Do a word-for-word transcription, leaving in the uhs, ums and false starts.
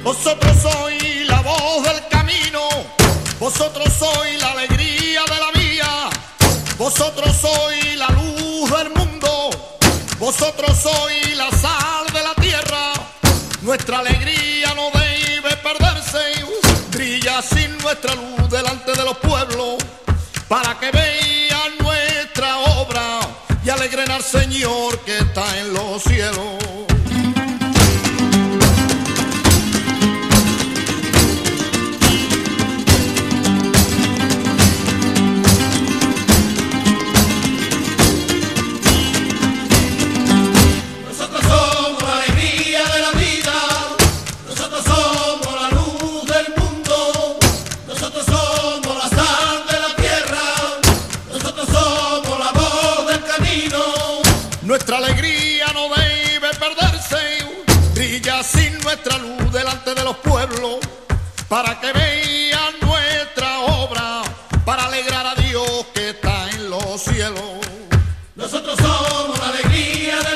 Vosotros sois la voz del camino, vosotros sois la alegría de la vía, vosotros sois la luz del mundo, vosotros sois la sal de la tierra. Nuestra alegría no debe perderse, brilla sin nuestra luz delante de los pueblos, para que vean nuestra obra y alegren al Señor que está en los cielos. Nuestra alegría no debe perderse, brilla sin nuestra luz delante de los pueblos, para que vean nuestra obra, para alegrar a Dios que está en los cielos. Nosotros somos la alegría